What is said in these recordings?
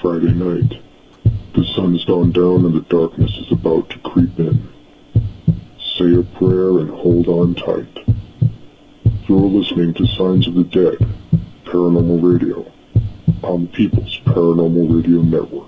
Friday night. The sun's gone down and the darkness is about to creep in. Say a prayer and hold on tight. You're listening to Signs of the Dead, Paranormal Radio, on the People's Paranormal Radio Network.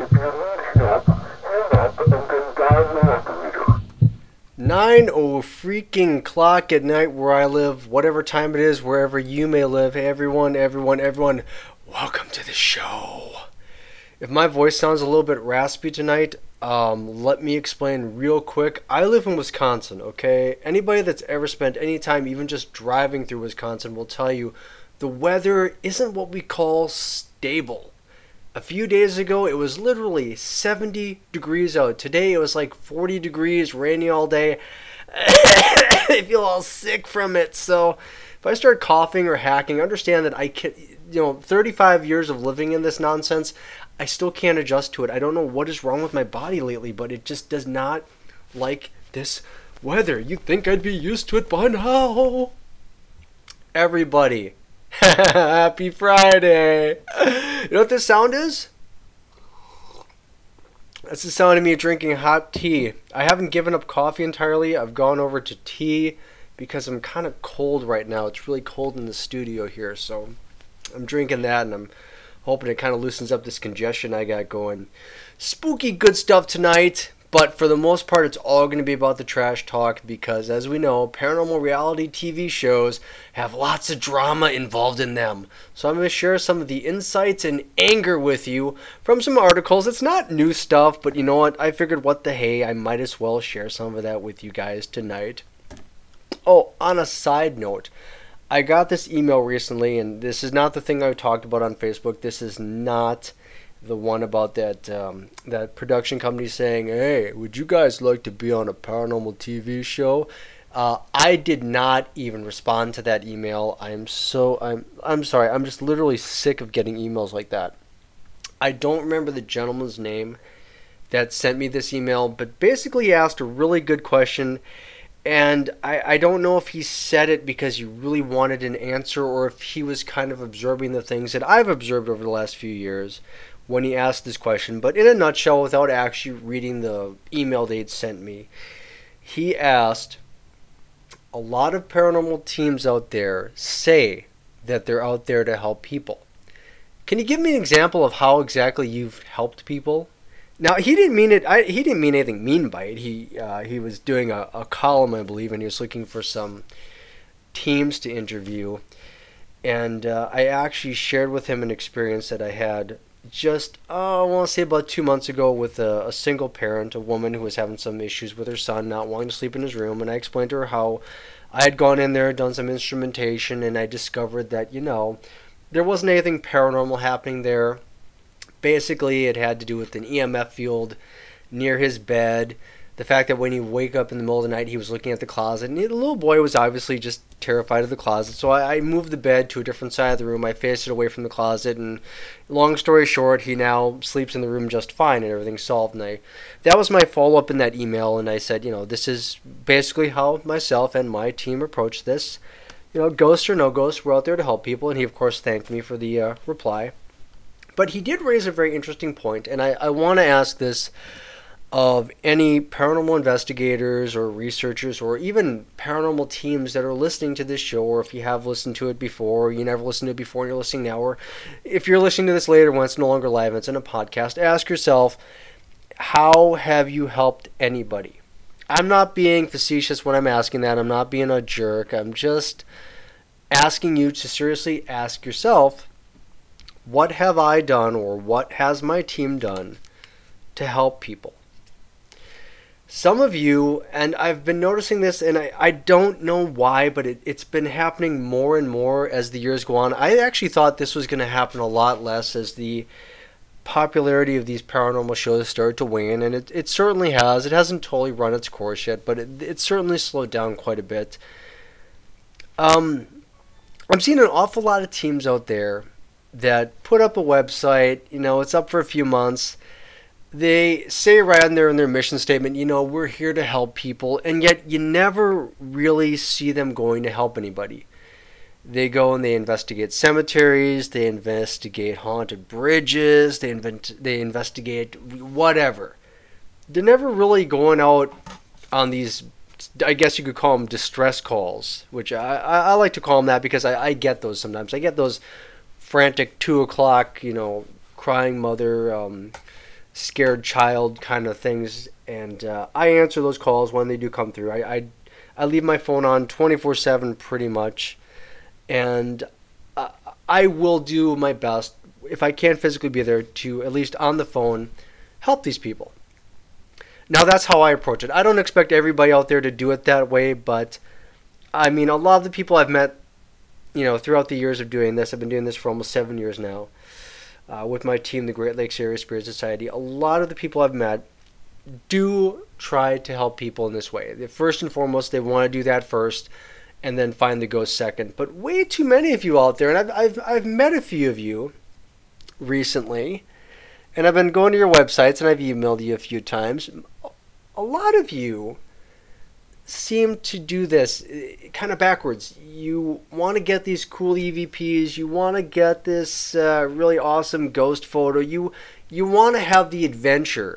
9:00 o'clock at night where I live, whatever time it is, wherever you may live. Hey, everyone, welcome to the show. If my voice sounds a little bit raspy tonight, let me explain real quick. I live in Wisconsin, okay? Anybody that's ever spent any time even just driving through Wisconsin will tell you the weather isn't what we call stable. A few days ago, it was literally 70 degrees out. Today, it was like 40 degrees, rainy all day. I feel all sick from it. So if I start coughing or hacking, understand that I can, 35 years of living in this nonsense, I still can't adjust to it. I don't know what is wrong with my body lately, but it just does not like this weather. You'd think I'd be used to it by now. Everybody, happy Friday. You know what this sound is? That's the sound of me drinking hot tea. I haven't given up coffee entirely. I've gone over to tea because I'm kind of cold right now. It's really cold in the studio here, so I'm drinking that and I'm hoping it kind of loosens up this congestion I got going. Spooky good stuff tonight, but for the most part it's all going to be about the trash talk because, as we know, paranormal reality TV shows have lots of drama involved in them. So I'm going to share some of the insights and anger with you from some articles. It's not new stuff, but you know what? I figured what the hey, I might as well share some of that with you guys tonight. Oh, on a side note, I got this email recently, and this is not the thing I talked about on Facebook. This is not the one about that production company saying, "Hey, would you guys like to be on a paranormal TV show?" I did not even respond to that email. I'm sorry. I'm just literally sick of getting emails like that. I don't remember the gentleman's name that sent me this email, but basically he asked a really good question. And I don't know if he said it because he really wanted an answer or if he was kind of observing the things that I've observed over the last few years when he asked this question. But in a nutshell, without actually reading the email they'd sent me, he asked, a lot of paranormal teams out there say that they're out there to help people. Can you give me an example of how exactly you've helped people? Now, he didn't mean it. He didn't mean anything mean by it. He was doing a column, I believe, and he was looking for some teams to interview. And I actually shared with him an experience that I had just, I want to say about 2 months ago with a single parent, a woman who was having some issues with her son, not wanting to sleep in his room. And I explained to her how I had gone in there, done some instrumentation, and I discovered that, there wasn't anything paranormal happening there. Basically, it had to do with an EMF field near his bed. The fact that when he wake up in the middle of the night, he was looking at the closet. And the little boy was obviously just terrified of the closet. So I moved the bed to a different side of the room. I faced it away from the closet. And long story short, he now sleeps in the room just fine and everything's solved. And that was my follow-up in that email. And I said, this is basically how myself and my team approach this. Ghost or no ghost, we're out there to help people. And he, of course, thanked me for the reply. But he did raise a very interesting point, and I want to ask this of any paranormal investigators or researchers or even paranormal teams that are listening to this show, or if you have listened to it before, or you never listened to it before and you're listening now, or if you're listening to this later when it's no longer live and it's in a podcast, ask yourself, how have you helped anybody? I'm not being facetious when I'm asking that. I'm not being a jerk. I'm just asking you to seriously ask yourself, what have I done or what has my team done to help people? Some of you, and I've been noticing this, and I don't know why, but it's been happening more and more as the years go on. I actually thought this was going to happen a lot less as the popularity of these paranormal shows started to wane, and it certainly has. It hasn't totally run its course yet, but it certainly slowed down quite a bit. I'm seeing an awful lot of teams out there that put up a website, it's up for a few months. They say right in their mission statement, we're here to help people, and yet you never really see them going to help anybody. They go and they investigate cemeteries, they investigate haunted bridges, they investigate whatever. They're never really going out on these, I guess you could call them distress calls, which I like to call them that because I get those sometimes. I get those frantic 2 o'clock, crying mother, scared child kind of things, and I answer those calls when they do come through. I leave my phone on 24/7 pretty much, and I will do my best, if I can't physically be there, to at least on the phone help these people. Now that's how I approach it. I don't expect everybody out there to do it that way, but I mean, a lot of the people I've met, throughout the years of doing this, I've been doing this for almost 7 years now, with my team, the Great Lakes Area Spirit Society. A lot of the people I've met do try to help people in this way. First and foremost, they want to do that first, and then find the ghost second. But way too many of you out there, and I've met a few of you recently, and I've been going to your websites, and I've emailed you a few times. A lot of you seem to do this kind of backwards. You want to get these cool EVPs. You want to get this really awesome ghost photo. You want to have the adventure.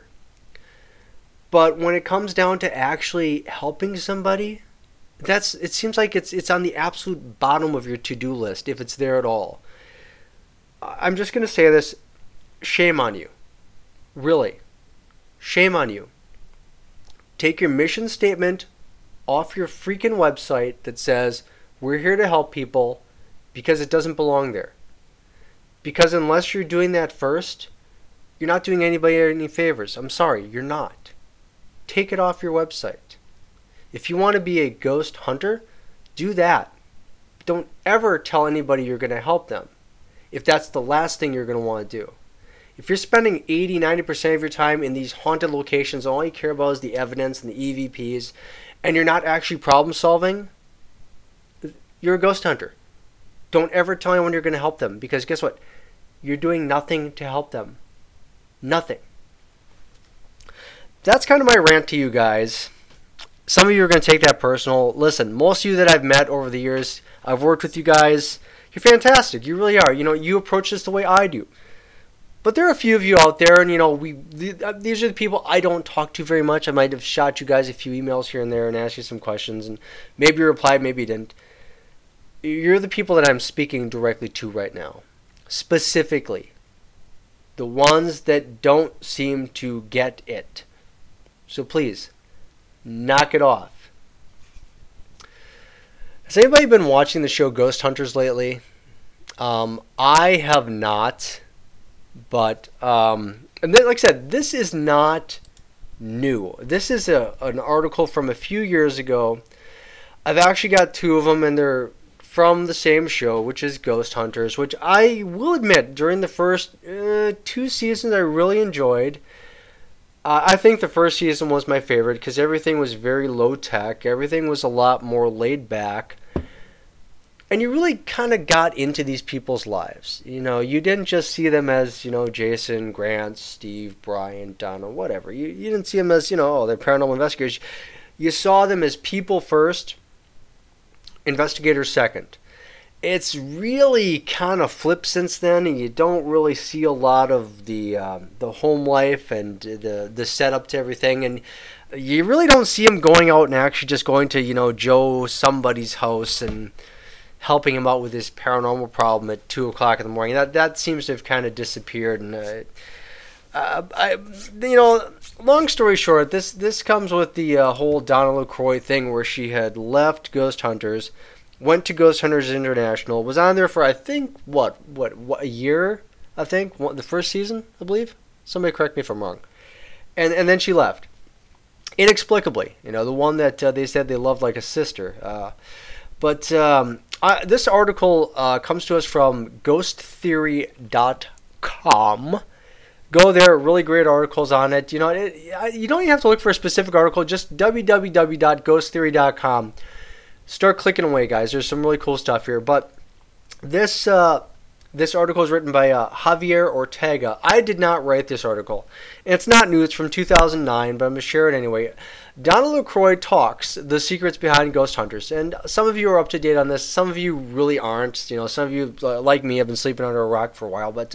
But when it comes down to actually helping somebody, it seems like it's on the absolute bottom of your to-do list, if it's there at all. I'm just going to say this. Shame on you. Really. Shame on you. Take your mission statement off your freaking website that says, we're here to help people, because it doesn't belong there. Because unless you're doing that first, you're not doing anybody any favors. I'm sorry, you're not. Take it off your website. If you want to be a ghost hunter, do that. Don't ever tell anybody you're going to help them, if that's the last thing you're going to want to do. If you're spending 80-90% of your time in these haunted locations, all you care about is the evidence and the EVPs, and you're not actually problem solving, you're a ghost hunter. Don't ever tell anyone you're going to help them, because guess what? You're doing nothing to help them. Nothing. That's kind of my rant to you guys. Some of you are going to take that personal. Listen, most of you that I've met over the years, I've worked with you guys, you're fantastic. You really are. You approach this the way I do. But there are a few of you out there, and these are the people I don't talk to very much. I might have shot you guys a few emails here and there and asked you some questions, and maybe you replied, maybe you didn't. You're the people that I'm speaking directly to right now. Specifically, the ones that don't seem to get it. So please, knock it off. Has anybody been watching the show Ghost Hunters lately? I have not. But, and then, like I said, this is not new. This is an article from a few years ago. I've actually got two of them, and they're from the same show, which is Ghost Hunters, which I will admit, during the first 2 seasons, I really enjoyed. I think the first season was my favorite, because everything was very low-tech. Everything was a lot more laid back. And you really kind of got into these people's lives. You didn't just see them as, Jason, Grant, Steve, Brian, Donna, whatever. You didn't see them as, they're paranormal investigators. You saw them as people first, investigators second. It's really kind of flipped since then, and you don't really see a lot of the home life and the setup to everything. And you really don't see them going out and actually just going to, Joe somebody's house and helping him out with his paranormal problem at 2 o'clock in the morning. That seems to have kind of disappeared. And long story short, this comes with the whole Donna LaCroix thing, where she had left Ghost Hunters, went to Ghost Hunters International, was on there for, I think, what a year, I think, the first season, I believe. Somebody correct me if I'm wrong. And then she left. Inexplicably. The one that they said they loved like a sister. But this article comes to us from ghosttheory.com. Go there, really great articles on it. You don't even have to look for a specific article, just www.ghosttheory.com. Start clicking away, guys. There's some really cool stuff here. But this This article is written by Javier Ortega. I did not write this article. It's not new. It's from 2009, but I'm going to share it anyway. Donna LaCroix talks the secrets behind ghost hunters. And some of you are up to date on this. Some of you really aren't. You know, some of you, like me, have been sleeping under a rock for a while. But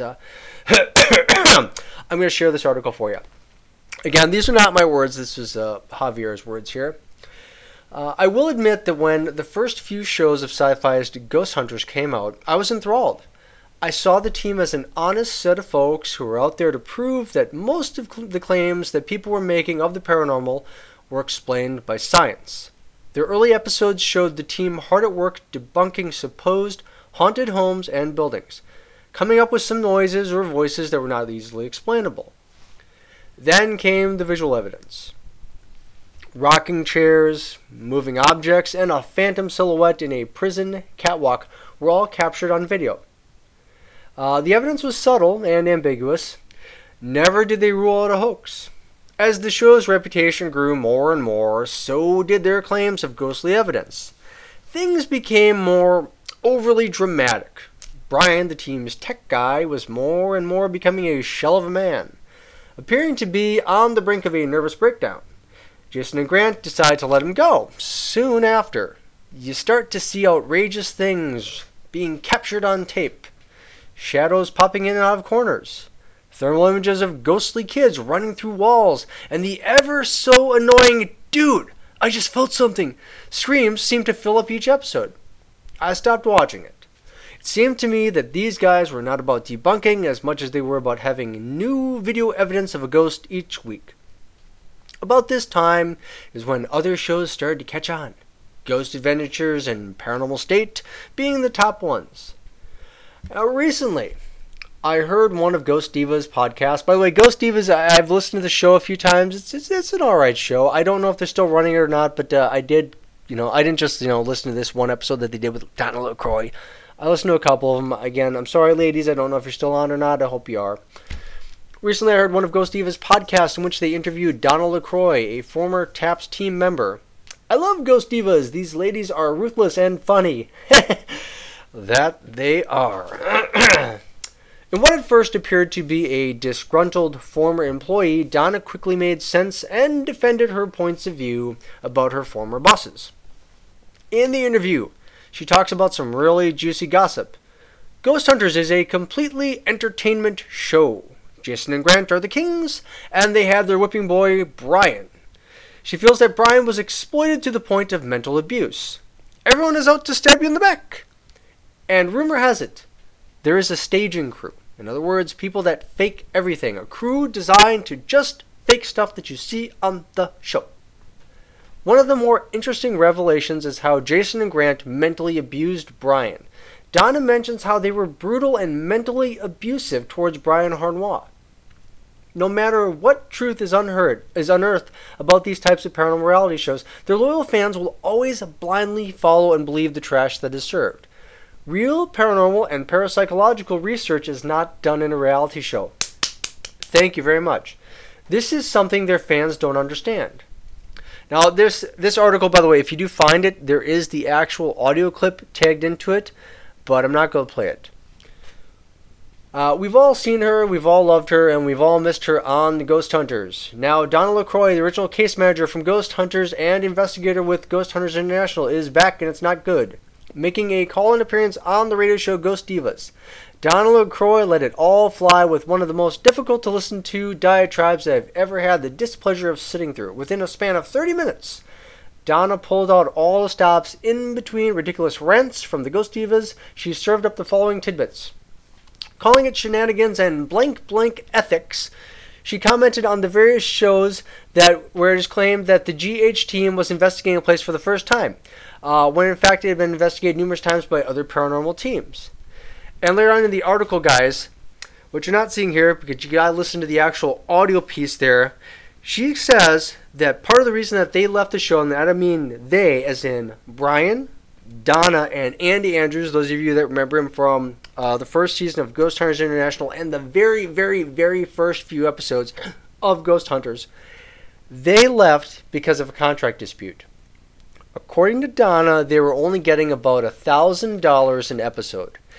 I'm going to share this article for you. Again, these are not my words. This is Javier's words here. I will admit that when the first few shows of Sci-Fi's Ghost Hunters came out, I was enthralled. I saw the team as an honest set of folks who were out there to prove that most of the claims that people were making of the paranormal were explained by science. Their early episodes showed the team hard at work debunking supposed haunted homes and buildings, coming up with some noises or voices that were not easily explainable. Then came the visual evidence. Rocking chairs, moving objects, and a phantom silhouette in a prison catwalk were all captured on video. The evidence was subtle and ambiguous. Never did they rule out a hoax. As the show's reputation grew more and more, so did their claims of ghostly evidence. Things became more overly dramatic. Brian, the team's tech guy, was more and more becoming a shell of a man, appearing to be on the brink of a nervous breakdown. Jason and Grant decide to let him go. Soon after, you start to see outrageous things being captured on tape. Shadows popping in and out of corners. Thermal images of ghostly kids running through walls. And the ever so annoying, "Dude, I just felt something," screams seem to fill up each episode. I stopped watching it. It seemed to me that these guys were not about debunking as much as they were about having new video evidence of a ghost each week. About this time is when other shows started to catch on. Ghost Adventures and Paranormal State being the top ones. Now, recently, I heard one of Ghost Diva's podcasts. By the way, Ghost Divas, I've listened to the show a few times. It's an alright show. I don't know if they're still running it or not, but I did, I didn't just, listen to this one episode that they did with Donna LaCroix. I listened to a couple of them. Again, I'm sorry, ladies. I don't know if you're still on or not. I hope you are. Recently, I heard one of Ghost Diva's podcasts in which they interviewed Donna LaCroix, a former TAPS team member. I love Ghost Divas. These ladies are ruthless and funny. That they are. In what at first appeared to be a disgruntled former employee, Donna quickly made sense and defended her points of view about her former bosses. In the interview, she talks about some really juicy gossip. Ghost Hunters is a completely entertainment show. Jason and Grant are the kings, and they have their whipping boy, Brian. She feels that Brian was exploited to the point of mental abuse. Everyone is out to stab you in the back. And rumor has it, there is a staging crew. In other words, people that fake everything. A crew designed to just fake stuff that you see on the show. One of the more interesting revelations is how Jason and Grant mentally abused Brian. Donna mentions how they were brutal and mentally abusive towards Brian Harnois. No matter what truth is unearthed about these types of paranormal reality shows, their loyal fans will always blindly follow and believe the trash that is served. Real paranormal and parapsychological research is not done in a reality show. Thank you very much. This is something their fans don't understand. Now, this article, by the way, if you do find it, there is the actual audio clip tagged into it, but I'm not going to play it. We've all seen her, we've all loved her, and we've all missed her on the Ghost Hunters. Now, Donna LaCroix, the original case manager from Ghost Hunters and investigator with Ghost Hunters International, is back, and it's not good. Making a call-in appearance on the radio show Ghost Divas, Donna LaCroix let it all fly with one of the most difficult to listen to diatribes I've ever had the displeasure of sitting through. Within a span of 30 minutes, Donna pulled out all the stops in between ridiculous rants from the Ghost Divas. She served up the following tidbits. Calling it shenanigans and blank ethics, she commented on the various shows where it is claimed that the GH team was investigating a place for the first time, when in fact it had been investigated numerous times by other paranormal teams. And later on in the article, guys, what you're not seeing here, because you gotta listen to the actual audio piece there, she says that part of the reason that they left the show, and I don't mean they, as in Brian, Donna, and Andy Andrews, those of you that remember him from the first season of Ghost Hunters International and the very, very, very first few episodes of Ghost Hunters, they left because of a contract dispute. According to Donna, they were only getting about $1,000 an episode.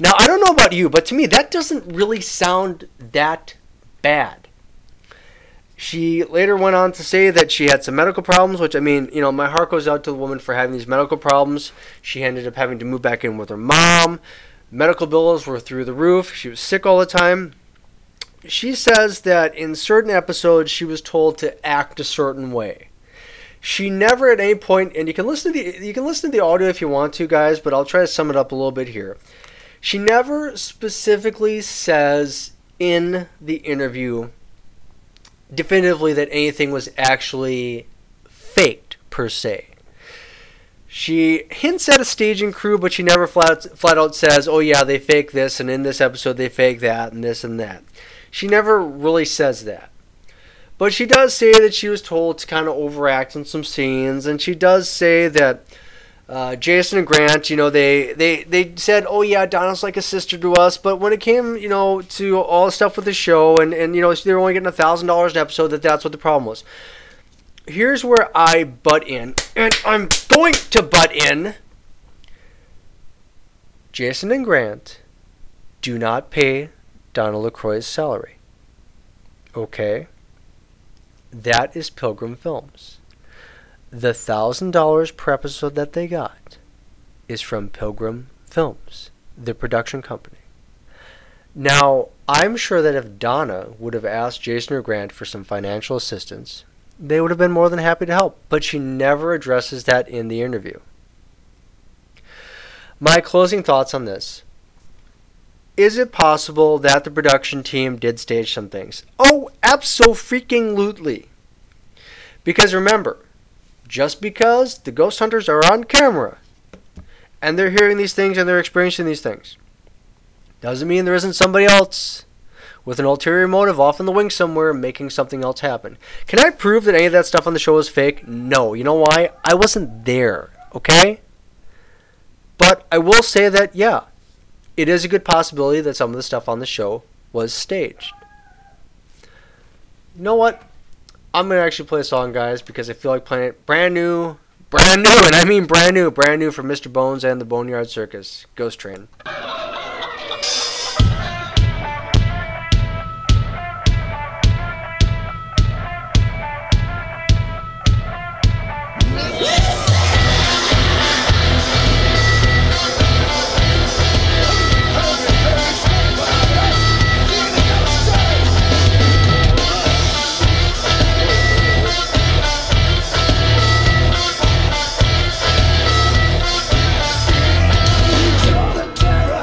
Now, I don't know about you, but to me, that doesn't really sound that bad. She later went on to say that she had some medical problems, which, I mean, you know, my heart goes out to the woman for having these medical problems. She ended up having to move back in with her mom. Medical bills were through the roof. She was sick all the time. She says that in certain episodes, she was told to act a certain way. She never at any point, and you can listen to the audio if you want to, guys, but I'll try to sum it up a little bit here. She never specifically says in the interview definitively that anything was actually faked, per se. She hints at a staging crew, but she never flat out says, oh yeah, they fake this, and in this episode they fake that, and this and that. She never really says that. But she does say that she was told to kind of overact in some scenes, and she does say that Jason and Grant, you know, they said, oh yeah, Donna's like a sister to us, but when it came, you know, to all the stuff with the show, and you know, they were only getting $1,000 an episode, that's what the problem was. Here's where I butt in, and I'm going to butt in. Jason and Grant do not pay Donna LaCroix's salary. Okay? That is Pilgrim Films. The $1,000 per episode that they got is from Pilgrim Films, the production company. Now, I'm sure that if Donna would have asked Jason or Grant for some financial assistance, they would have been more than happy to help, but she never addresses that in the interview. My closing thoughts on this. Is it possible that the production team did stage some things? Oh, abso-freaking-lutely. Because remember, just because the ghost hunters are on camera and they're hearing these things and they're experiencing these things, doesn't mean there isn't somebody else with an ulterior motive off in the wings somewhere making something else happen. Can I prove that any of that stuff on the show is fake? No. You know why? I wasn't there, okay? But I will say that, yeah, it is a good possibility that some of the stuff on the show was staged. You know what? I'm going to actually play a song, guys, because I feel like playing it brand new, and I mean brand new from Mr. Bones and the Boneyard Circus, Ghost Train. Terror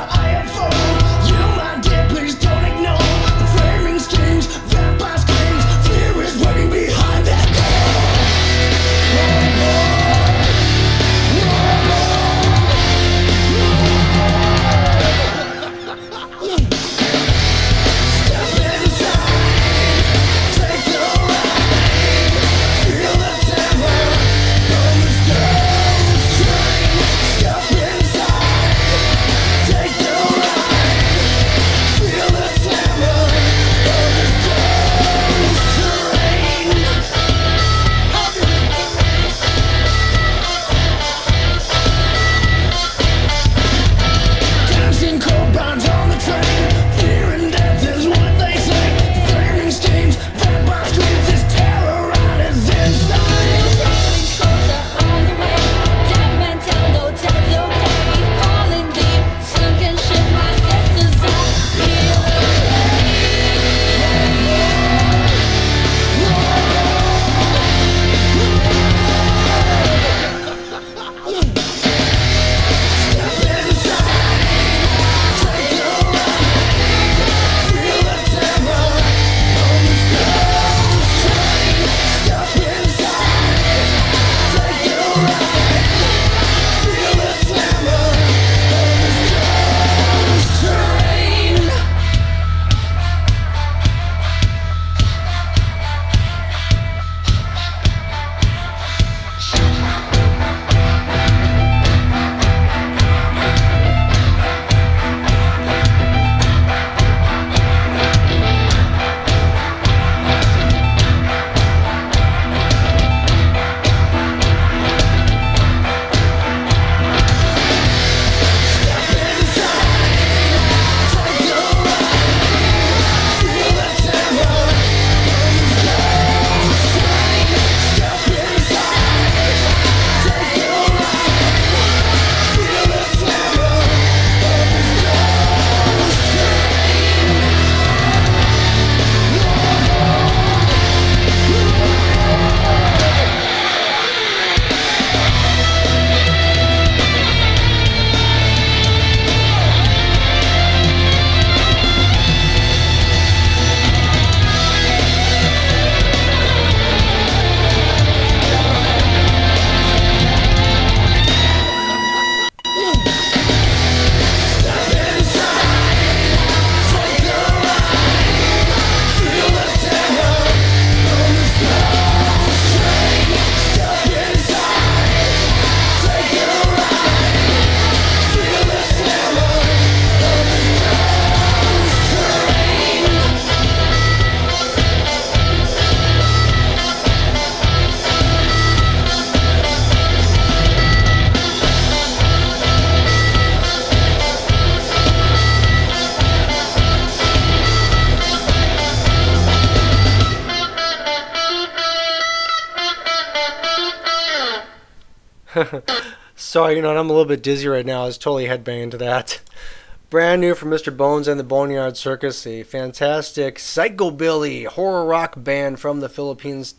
Sorry, I'm a little bit dizzy right now. I was totally headbanging to that. Brand new from Mr. Bones and the Boneyard Circus, a fantastic psychobilly horror rock band from the Philippines.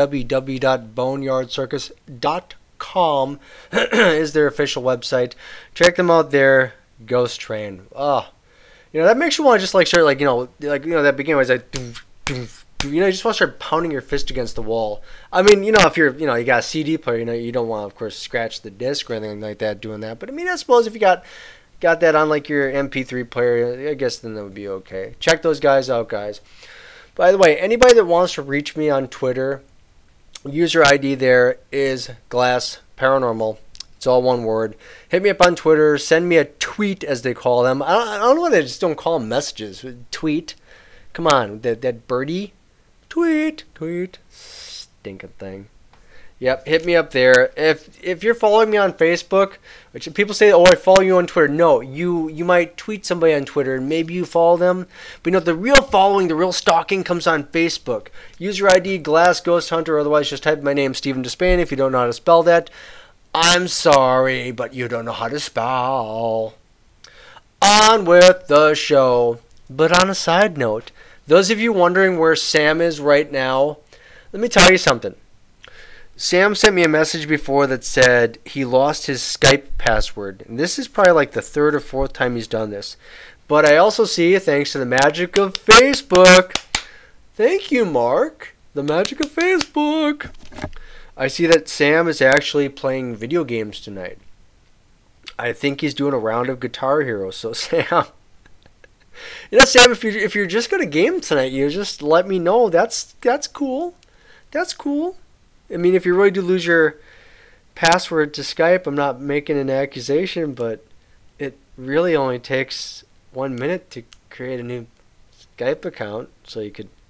www.boneyardcircus.com is their official website. Check them out there. Ghost Train. Oh, that makes you want to just start that beginning was like, you just want to start pounding your fist against the wall. I mean, if you're, you got a CD player, you don't want to, of course, scratch the disc or anything like that doing that. But I mean, I suppose if you got that on your MP3 player, I guess then that would be okay. Check those guys out, guys. By the way, anybody that wants to reach me on Twitter, user ID there is Glass Paranormal. It's all one word. Hit me up on Twitter. Send me a tweet, as they call them. I don't know why they just don't call them messages. Tweet. Come on, that birdie. Tweet. Stinking thing. Yep, hit me up there. If you're following me on Facebook, which people say, I follow you on Twitter. No, you might tweet somebody on Twitter and maybe you follow them. But the real following, the real stalking comes on Facebook. User ID Glass Ghost Hunter. Otherwise, just type my name, Stephen Despain, if you don't know how to spell that. I'm sorry, but you don't know how to spell. On with the show. But on a side note, those of you wondering where Sam is right now, let me tell you something. Sam sent me a message before that said he lost his Skype password. And this is probably the third or fourth time he's done this. But I also see, thanks to the magic of Facebook. Thank you, Mark. The magic of Facebook. I see that Sam is actually playing video games tonight. I think he's doing a round of Guitar Hero. So Sam, Sam, if you're just gonna game tonight, you just let me know. That's cool. That's cool. I mean, if you really do lose your password to Skype, I'm not making an accusation, but it really only takes 1 minute to create a new Skype account, so you could,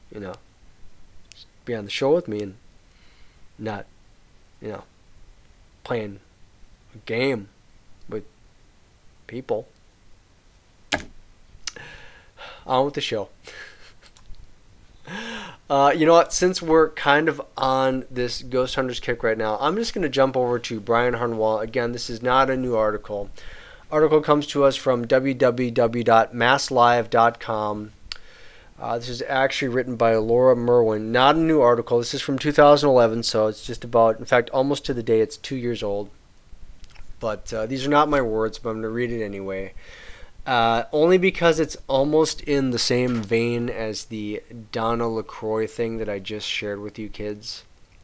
be on the show with me and not, playing a game with people. On with the show. You know what? Since we're kind of on this Ghost Hunters kick right now, I'm just going to jump over to Brian Harnwell. Again, this is not a new article. Article comes to us from www.masslive.com. This is actually written by Laura Merwin. Not a new article. This is from 2011, so it's just about, in fact, almost to the day, it's 2 years old. But these are not my words, but I'm going to read it anyway. Only because it's almost in the same vein as the Donna LaCroix thing that I just shared with you kids.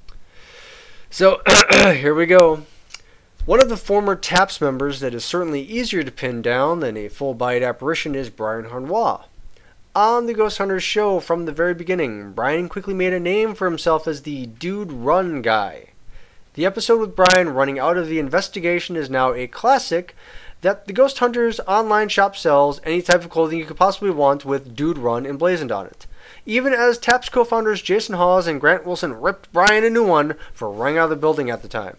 So, here we go. One of the former TAPS members that is certainly easier to pin down than a full-bodied apparition is Brian Harnois. On the Ghost Hunters show from the very beginning, Brian quickly made a name for himself as the Dude Run guy. The episode with Brian running out of the investigation is now a classic that the Ghost Hunters online shop sells any type of clothing you could possibly want with Dude Run emblazoned on it. Even as TAPS co-founders Jason Hawes and Grant Wilson ripped Brian a new one for running out of the building at the time.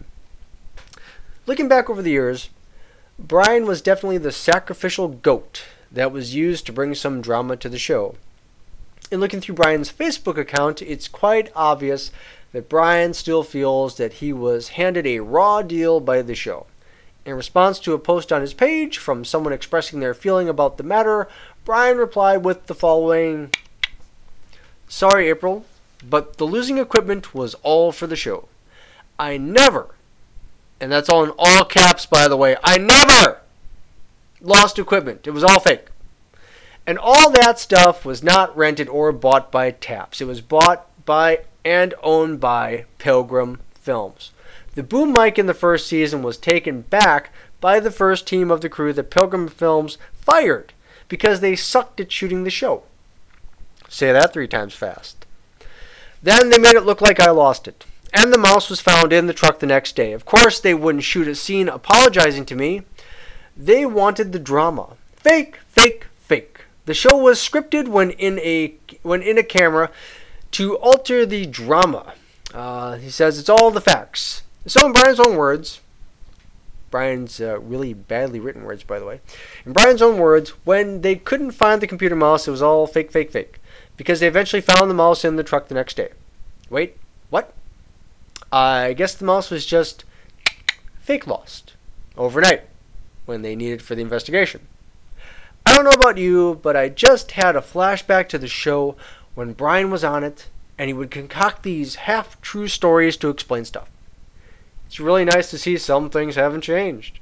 Looking back over the years, Brian was definitely the sacrificial goat that was used to bring some drama to the show. In looking through Brian's Facebook account, it's quite obvious that Brian still feels that he was handed a raw deal by the show. In response to a post on his page from someone expressing their feeling about the matter, Brian replied with the following: "Sorry, April, but the losing equipment was all for the show. I never," and that's all in all caps, by the way, "I never lost equipment. It was all fake. And all that stuff was not rented or bought by TAPS. It was bought by and owned by Pilgrim Films. The boom mic in the first season was taken back by the first team of the crew that Pilgrim Films fired because they sucked at shooting the show." Say that 3 times fast. "Then they made it look like I lost it. And the mouse was found in the truck the next day. Of course, they wouldn't shoot a scene apologizing to me. They wanted the drama. Fake, fake, fake. The show was scripted when in a camera to alter the drama." He says it's all the facts. So in Brian's own words, Brian's really badly written words, by the way. In Brian's own words, when they couldn't find the computer mouse, it was all fake, fake, fake. Because they eventually found the mouse in the truck the next day. Wait, what? I guess the mouse was just fake lost overnight when they needed for the investigation. I don't know about you, but I just had a flashback to the show when Brian was on it, and he would concoct these half-true stories to explain stuff. It's really nice to see some things haven't changed.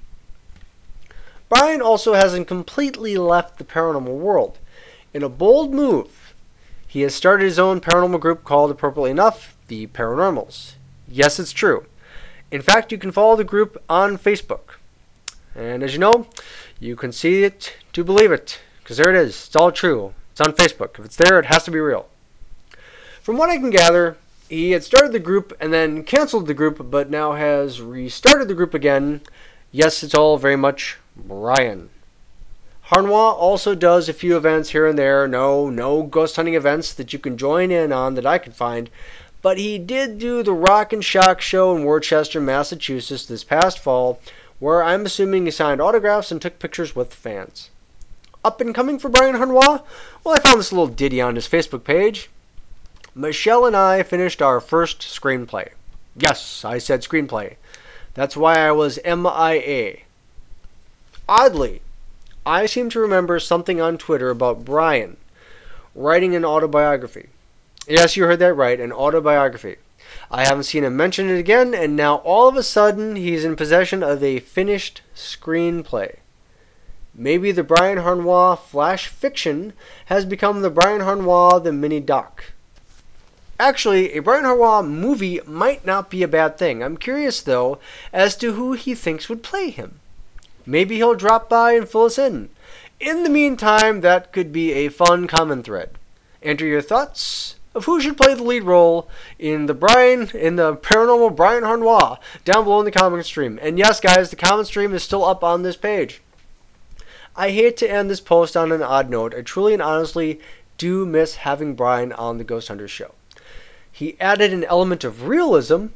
Brian also hasn't completely left the paranormal world. In a bold move, he has started his own paranormal group called, appropriately enough, the Paranormals. Yes, it's true. In fact, you can follow the group on Facebook. And as you know, you can see it to believe it, because there it is. It's all true. It's on Facebook. If it's there, it has to be real. From what I can gather, he had started the group and then canceled the group, but now has restarted the group again. Yes, it's all very much Brian. Harnois also does a few events here and there. No ghost hunting events that you can join in on that I can find. But he did do the Rock and Shock show in Worcester, Massachusetts this past fall, where I'm assuming he signed autographs and took pictures with fans. Up and coming for Brian Harnois? Well, I found this little ditty on his Facebook page. Michelle and I finished our first screenplay. Yes, I said screenplay. That's why I was MIA. Oddly, I seem to remember something on Twitter about Brian writing an autobiography. Yes, you heard that right, an autobiography. I haven't seen him mention it again, and now all of a sudden he's in possession of a finished screenplay. Maybe the Brian Harnois flash fiction has become the Brian Harnois the mini doc. Actually, a Brian Harnois movie might not be a bad thing. I'm curious, though, as to who he thinks would play him. Maybe he'll drop by and fill us in. In the meantime, that could be a fun common thread. Enter your thoughts of who should play the lead role in the paranormal Brian Harnois down below in the comment stream. And yes, guys, the comment stream is still up on this page. I hate to end this post on an odd note. I truly and honestly do miss having Brian on the Ghost Hunters show. He added an element of realism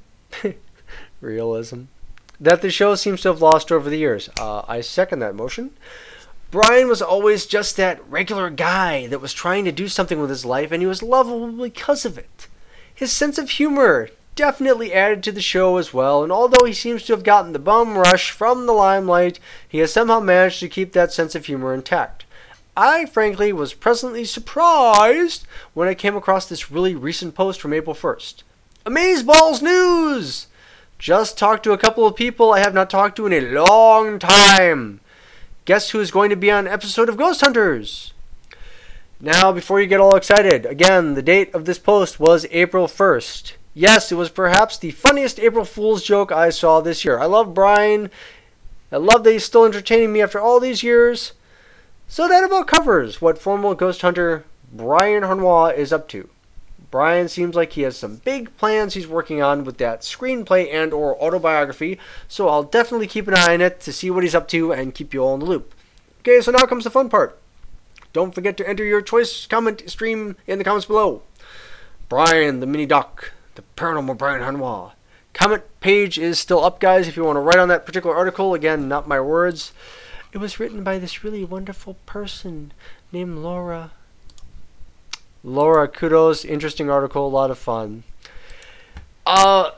that the show seems to have lost over the years. I second that motion. Brian was always just that regular guy that was trying to do something with his life, and he was lovable because of it. His sense of humor definitely added to the show as well, and although he seems to have gotten the bum rush from the limelight, he has somehow managed to keep that sense of humor intact. I, frankly, was pleasantly surprised when I came across this really recent post from April 1st. Amazeballs news! Just talked to a couple of people I have not talked to in a long time. Guess who is going to be on an episode of Ghost Hunters? Now, before you get all excited, again, the date of this post was April 1st. Yes, it was perhaps the funniest April Fool's joke I saw this year. I love Brian. I love that he's still entertaining me after all these years. So that about covers what former Ghost Hunter Brian Harnois is up to. Brian seems like he has some big plans he's working on with that screenplay and or autobiography, so I'll definitely keep an eye on it to see what he's up to and keep you all in the loop. Okay, so now comes the fun part. Don't forget to enter your choice comment stream in the comments below. Brian, the mini doc, the paranormal Brian Harnois. Comment page is still up, guys, if you want to write on that particular article. Again, not my words. It was written by this really wonderful person named Laura. Laura, kudos. Interesting article. A lot of fun. I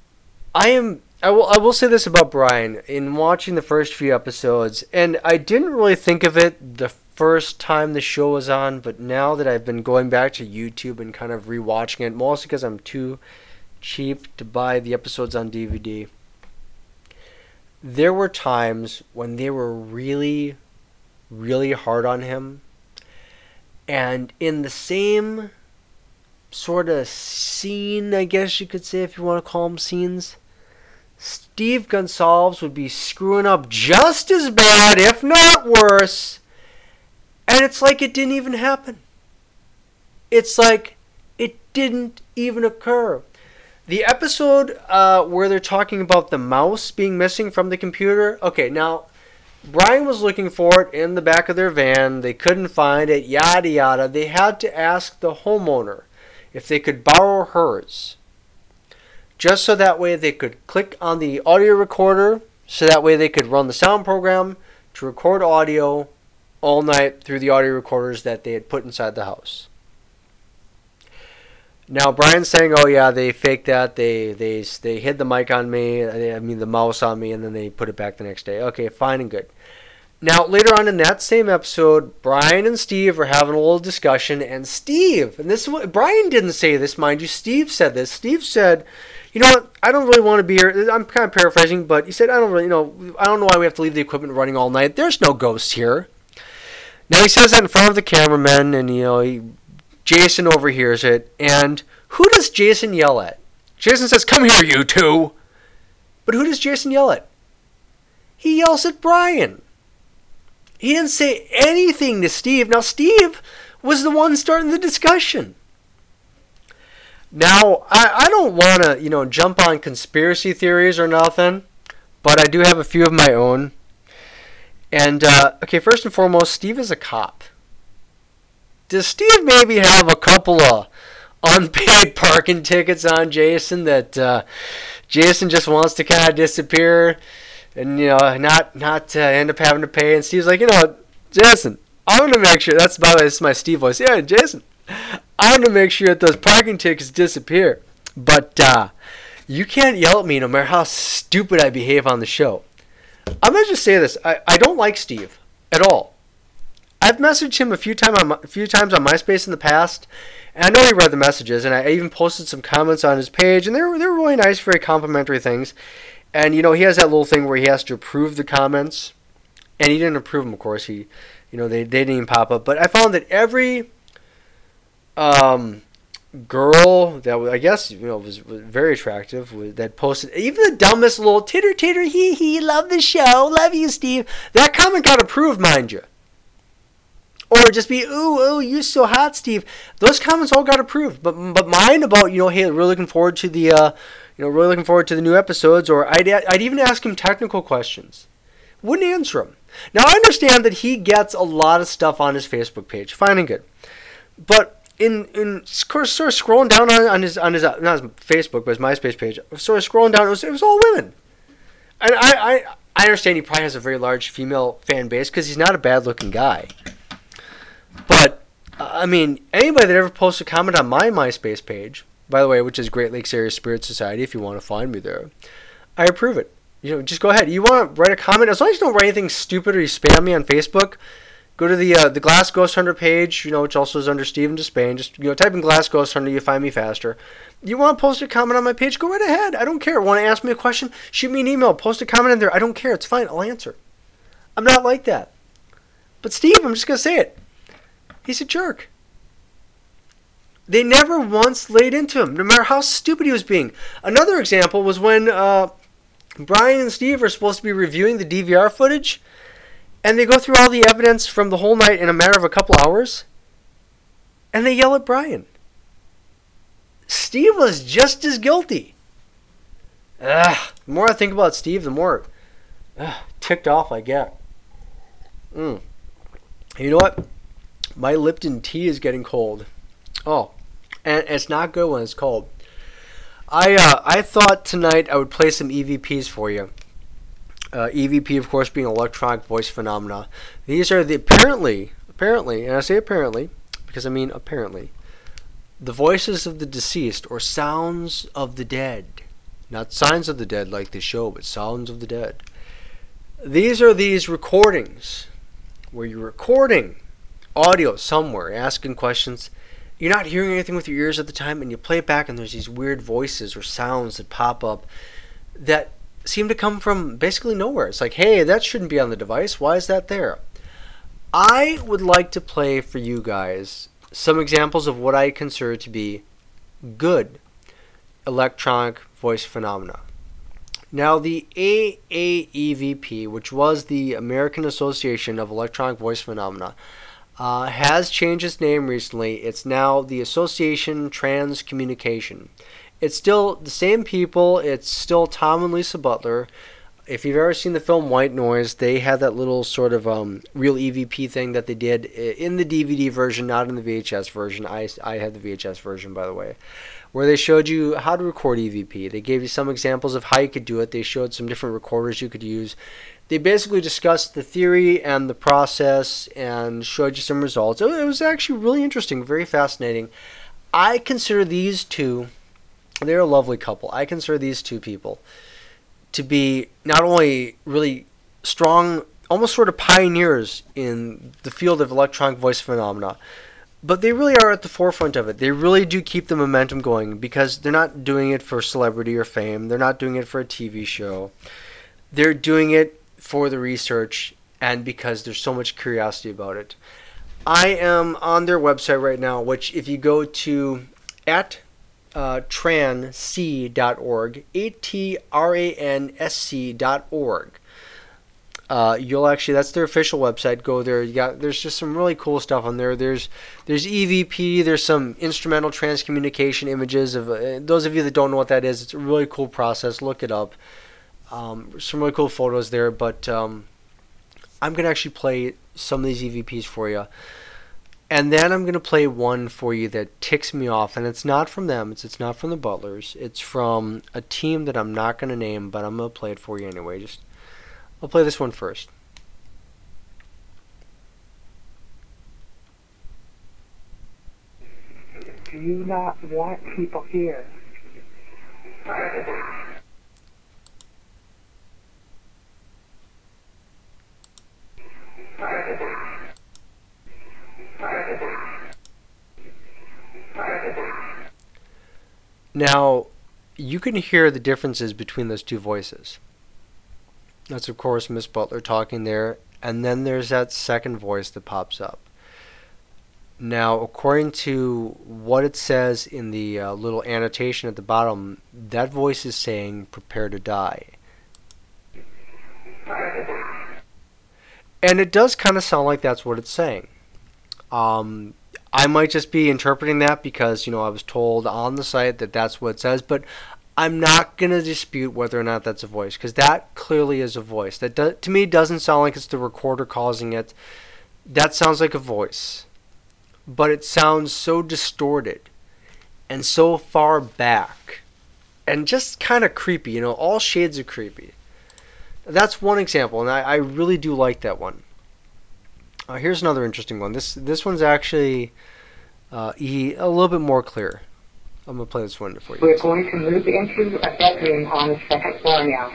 will say this about Brian. In watching the first few episodes, and I didn't really think of it the first time the show was on, but now that I've been going back to YouTube and kind of rewatching it, mostly because I'm too cheap to buy the episodes on DVD, there were times when they were really, really hard on him. And in the same sort of scene, I guess you could say, if you want to call them scenes, Steve Gonsalves would be screwing up just as bad, if not worse. And it's like it didn't even happen. It's like it didn't even occur. The episode where they're talking about the mouse being missing from the computer. Okay, now, Brian was looking for it in the back of their van. They couldn't find it, yada yada. They had to ask the homeowner if they could borrow hers. Just so that way they could click on the audio recorder, so that way they could run the sound program to record audio all night through the audio recorders that they had put inside the house. Now Brian's saying, "Oh yeah, they faked that. They hid the mic on me. I mean the mouse on me, and then they put it back the next day." Okay, fine and good. Now later on in that same episode, Brian and Steve are having a little discussion, and Steve, and this is what Brian didn't say this, mind you. Steve said this. Steve said, "You know what? I don't really want to be here." I'm kind of paraphrasing, but he said, "I don't really, I don't know why we have to leave the equipment running all night. There's no ghosts here." Now he says that in front of the cameraman, and Jason overhears it, and who does Jason yell at? Jason says, "Come here, you two." But who does Jason yell at? He yells at Brian. He didn't say anything to Steve. Now, Steve was the one starting the discussion. Now, I don't want to, jump on conspiracy theories or nothing, but I do have a few of my own. And, okay, first and foremost, Steve is a cop. Does Steve maybe have a couple of unpaid parking tickets on Jason that Jason just wants to kind of disappear and not end up having to pay? And Steve's like, Jason, I'm gonna make sure. By the way, this is my Steve voice. Yeah, Jason, I'm gonna make sure that those parking tickets disappear. But you can't yell at me no matter how stupid I behave on the show. I'm gonna just say this: I don't like Steve at all. I've messaged him a few times on MySpace in the past, and I know he read the messages, and I even posted some comments on his page, and they're really nice, very complimentary things. And he has that little thing where he has to approve the comments, and he didn't approve them, of course. They didn't even pop up. But I found that every girl that I guess was very attractive that posted, even the dumbest little titter hee hee, love the show, love you, Steve. That comment got approved, mind you. Or just be, ooh, you're so hot, Steve. Those comments all got approved. But mine about, hey, really looking forward to the, new episodes. Or I'd even ask him technical questions. Wouldn't answer them. Now I understand that he gets a lot of stuff on his Facebook page, fine and good. But in sort of scrolling down on his not his Facebook but his MySpace page, sort of scrolling down, it was all women. And I understand he probably has a very large female fan base because he's not a bad looking guy. But, anybody that ever posts a comment on my MySpace page, by the way, which is Great Lakes Area Spirit Society, if you want to find me there, I approve it. Just go ahead. You want to write a comment, as long as you don't write anything stupid or you spam me on Facebook, go to the Glass Ghost Hunter page, which also is under Steven Despain. Just, type in Glass Ghost Hunter, you'll find me faster. You want to post a comment on my page, go right ahead. I don't care. Want to ask me a question? Shoot me an email. Post a comment in there. I don't care. It's fine. I'll answer. I'm not like that. But Steve, I'm just going to say it. He's a jerk. They never once laid into him, no matter how stupid he was being. Another example was when Brian and Steve are supposed to be reviewing the DVR footage, and they go through all the evidence from the whole night in a matter of a couple hours, and they yell at Brian. Steve was just as guilty. The more I think about Steve, the more ticked off I get. You know what? My Lipton tea is getting cold. Oh, and it's not good when it's cold. I thought tonight I would play some EVPs for you. EVP, of course, being electronic voice phenomena. These are apparently, and I say apparently because I mean apparently, the voices of the deceased or sounds of the dead. Not signs of the dead like the show, but sounds of the dead. These are these recordings where you're recording audio somewhere, asking questions. You're not hearing anything with your ears at the time, and you play it back, and there's these weird voices or sounds that pop up that seem to come from basically nowhere. It's like, hey, that shouldn't be on the device. Why is that there? I would like to play for you guys some examples of what I consider to be good electronic voice phenomena. Now, the AAEVP, which was the American Association of Electronic Voice Phenomena, has changed its name recently. It's now the Association Transcommunication. It's still the same people. It's still Tom and Lisa Butler. If you've ever seen the film White Noise, they had that little sort of real EVP thing that they did in the DVD version, not in the VHS version. I had the VHS version, by the way, where they showed you how to record EVP. They gave you some examples of how you could do it. They showed some different recorders you could use. They basically discussed the theory and the process and showed you some results. It was actually really interesting, very fascinating. I consider these two, they're a lovely couple. I consider these two people to be not only really strong, almost sort of pioneers in the field of electronic voice phenomena, but they really are at the forefront of it. They really do keep the momentum going because they're not doing it for celebrity or fame. They're not doing it for a TV show. They're doing it for the research and because there's so much curiosity about it. I am on their website right now, which if you go to at transc.org, atransc.org, you'll actually, that's their official website. Go there. There's just some really cool stuff on there. There's EVP. There's some instrumental transcommunication images of those of you that don't know what that is. It's a really cool process. Look it up. Some really cool photos there. But I'm gonna actually play some of these EVPs for you, and then I'm gonna play one for you that ticks me off, and it's not from them. It's not from the Butlers. It's from a team that I'm not gonna name, but I'm gonna play it for you anyway. I'll play this one first. Do you not want people here? Now, you can hear the differences between those two voices. That's, of course, Miss Butler talking there, and then there's that second voice that pops up. Now, according to what it says in the little annotation at the bottom, that voice is saying, "Prepare to die." And it does kind of sound like that's what it's saying. I might just be interpreting that because, I was told on the site that that's what it says, but I'm not going to dispute whether or not that's a voice, because that clearly is a voice. That to me doesn't sound like it's the recorder causing it. That sounds like a voice. But it sounds so distorted and so far back and just kind of creepy, all shades of creepy. That's one example, and I really do like that one. Here's another interesting one. This one's actually a little bit more clear. I'm going to play this one for you. We're going to move into a bedroom on the second floor now.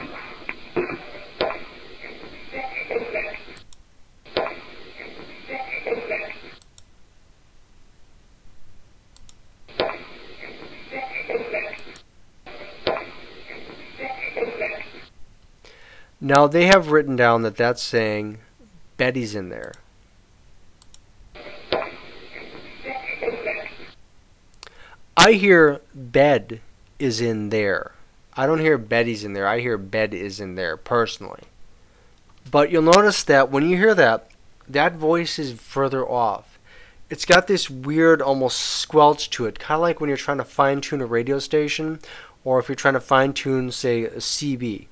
Now, they have written down that that's saying Betty's in there. I hear bed is in there. I don't hear Betty's in there. I hear bed is in there, personally. But you'll notice that when you hear that, that voice is further off. It's got this weird, almost squelch to it, kind of like when you're trying to fine-tune a radio station, or if you're trying to fine-tune, say, a CB.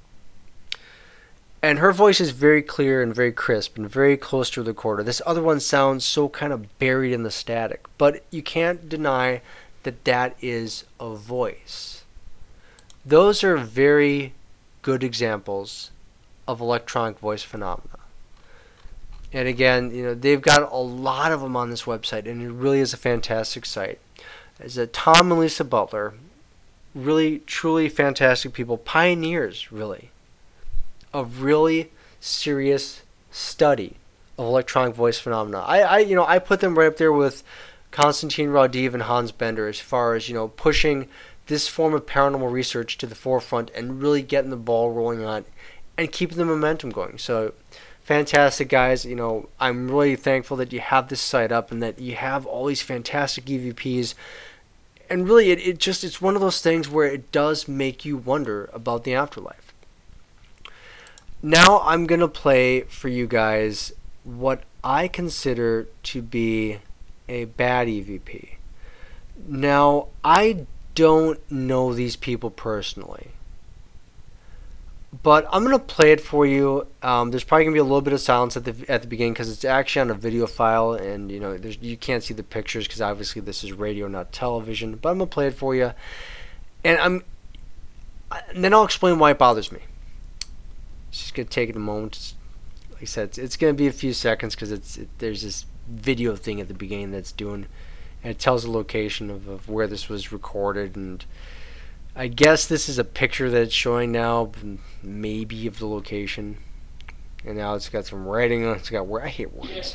And her voice is very clear and very crisp and very close to the recorder. This other one sounds so kind of buried in the static. But you can't deny that that is a voice. Those are very good examples of electronic voice phenomena. And again, they've got a lot of them on this website, and it really is a fantastic site. It's Tom and Lisa Butler, really, truly fantastic people, pioneers, really, of really serious study of electronic voice phenomena. I put them right up there with Konstantin Raudive and Hans Bender as far as, pushing this form of paranormal research to the forefront and really getting the ball rolling on and keeping the momentum going. So, fantastic guys. I'm really thankful that you have this site up and that you have all these fantastic EVPs. And really, it's one of those things where it does make you wonder about the afterlife. Now I'm going to play for you guys what I consider to be a bad EVP. Now, I don't know these people personally, but I'm going to play it for you. There's probably going to be a little bit of silence at the beginning because it's actually on a video file, and you can't see the pictures because obviously this is radio, not television. But I'm going to play it for you, and then I'll explain why it bothers me. It's just going to take it a moment. Like I said, it's going to be a few seconds because there's this video thing at the beginning that's doing And it tells the location of where this was recorded, and I guess this is a picture that it's showing now, maybe of the location. And now it's got some writing on it. It's got where I hate words.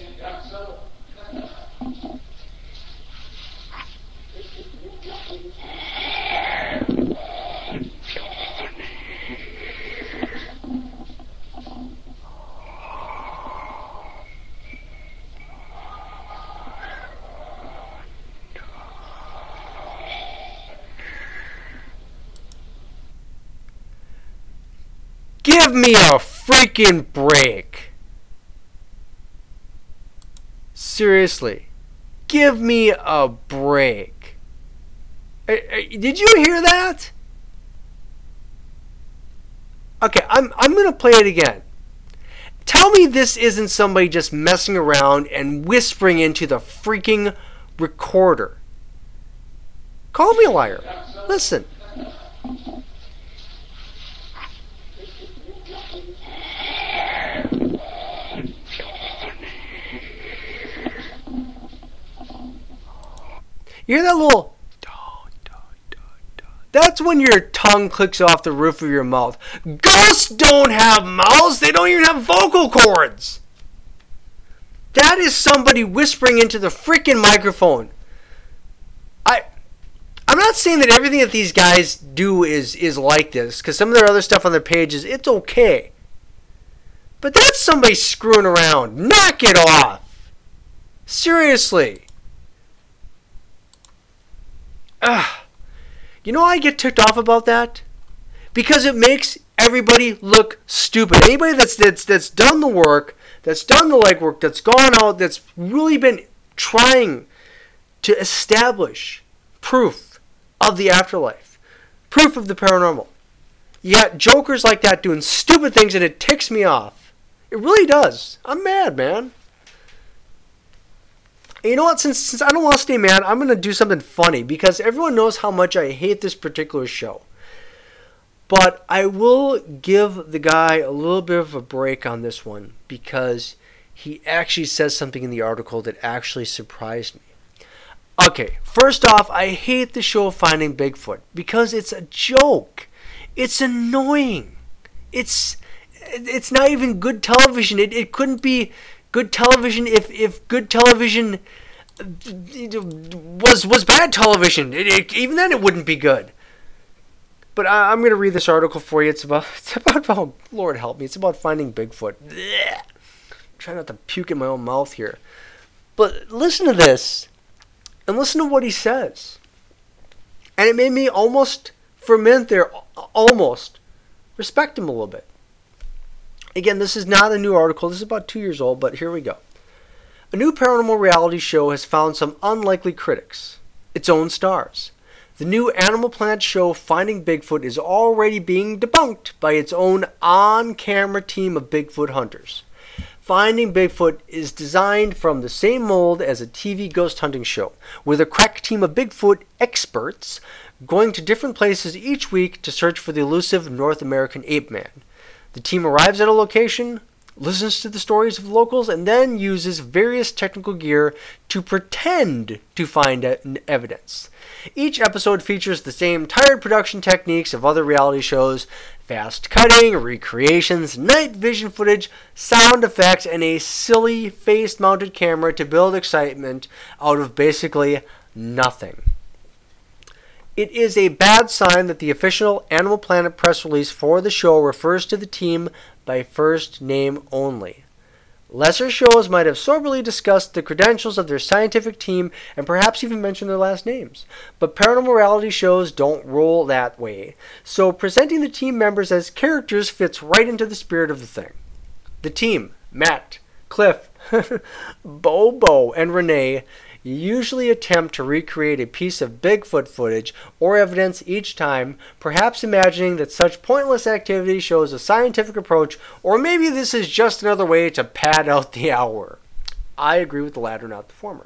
Give me a freaking break. Seriously. Give me a break. Did you hear that? Okay, I'm going to play it again. Tell me this isn't somebody just messing around and whispering into the freaking recorder. Call me a liar. Listen. You hear that little... That's when your tongue clicks off the roof of your mouth. Ghosts don't have mouths. They don't even have vocal cords. That is somebody whispering into the freaking microphone. I'm not saying that everything that these guys do is like this, because some of their other stuff on their pages, it's okay. But that's somebody screwing around. Knock it off. Seriously. You know why I get ticked off about that? Because it makes everybody look stupid. Anybody that's done the work, that's done the legwork, that's gone out, that's really been trying to establish proof of the afterlife, proof of the paranormal. You got jokers like that doing stupid things, and it ticks me off. It really does. I'm mad, man. You know what? Since I don't want to stay mad, I'm going to do something funny, because everyone knows how much I hate this particular show. But I will give the guy a little bit of a break on this one, because he actually says something in the article that actually surprised me. Okay, first off, I hate the show Finding Bigfoot because it's a joke. It's annoying. It's not even good television. It couldn't be good television if good television was bad television. Even then it wouldn't be good. But I'm going to read this article for you. It's about oh, Lord help me, it's about finding Bigfoot. Blech. Try not to puke in my own mouth here. But listen to this, and listen to what he says. And it made me almost, for a minute there, almost respect him a little bit. Again, this is not a new article. This is about 2 years old, but here we go. A new paranormal reality show has found some unlikely critics, its own stars. The new Animal Planet show Finding Bigfoot is already being debunked by its own on-camera team of Bigfoot hunters. Finding Bigfoot is designed from the same mold as a TV ghost hunting show, with a crack team of Bigfoot experts going to different places each week to search for the elusive North American ape man. The team arrives at a location, listens to the stories of the locals, and then uses various technical gear to pretend to find evidence. Each episode features the same tired production techniques of other reality shows: fast cutting, recreations, night vision footage, sound effects, and a silly face-mounted camera to build excitement out of basically nothing. It is a bad sign that the official Animal Planet press release for the show refers to the team by first name only. Lesser shows might have soberly discussed the credentials of their scientific team and perhaps even mentioned their last names. But paranormal reality shows don't roll that way, so presenting the team members as characters fits right into the spirit of the thing. The team, Matt, Cliff, Bobo, and Renee, usually attempt to recreate a piece of Bigfoot footage or evidence each time, perhaps imagining that such pointless activity shows a scientific approach, or maybe this is just another way to pad out the hour. I agree with the latter, not the former.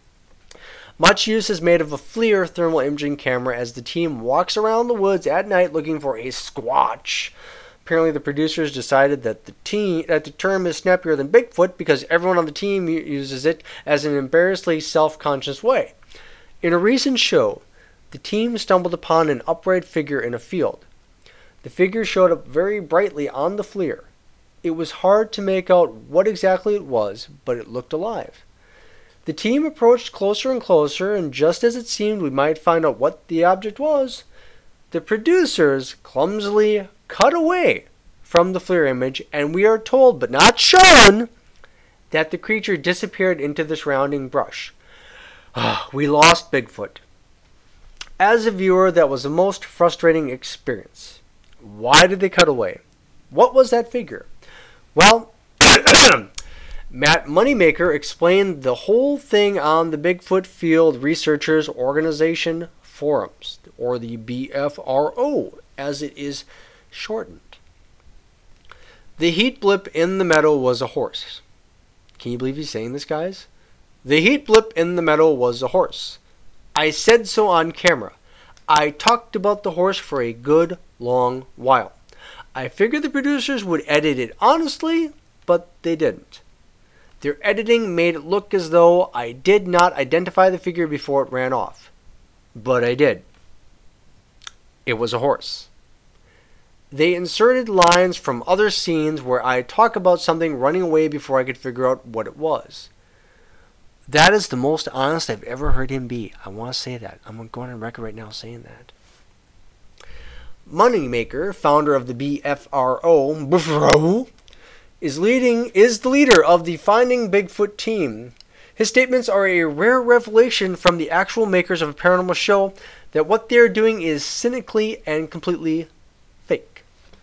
Much use is made of a FLIR thermal imaging camera as the team walks around the woods at night looking for a squatch. Apparently the producers decided that the term is snappier than Bigfoot because everyone on the team uses it as an embarrassingly self-conscious way. In a recent show, the team stumbled upon an upright figure in a field. The figure showed up very brightly on the FLIR. It was hard to make out what exactly it was, but it looked alive. The team approached closer and closer, and just as it seemed we might find out what the object was, the producers clumsily cut away from the FLIR image, and we are told, but not shown, that the creature disappeared into the surrounding brush. We lost Bigfoot. As a viewer, that was the most frustrating experience. Why did they cut away? What was that figure? Well, Matt Moneymaker explained the whole thing on the Bigfoot Field Researchers Organization forums, or the BFRO, as it is shortened. The heat blip in the meadow was a horse. Can you believe he's saying this, guys? The heat blip in the meadow was a horse. I said so on camera. I talked about the horse for a good long while. I figured the producers would edit it honestly, but they didn't. Their editing made it look as though I did not identify the figure before it ran off. But I did. It was a horse. They inserted lines from other scenes where I talk about something running away before I could figure out what it was. That is the most honest I've ever heard him be. I want to say that. I'm going on record right now saying that. Moneymaker, founder of the BFRO, is the leader of the Finding Bigfoot team. His statements are a rare revelation from the actual makers of a paranormal show that what they're doing is cynically and completely fake.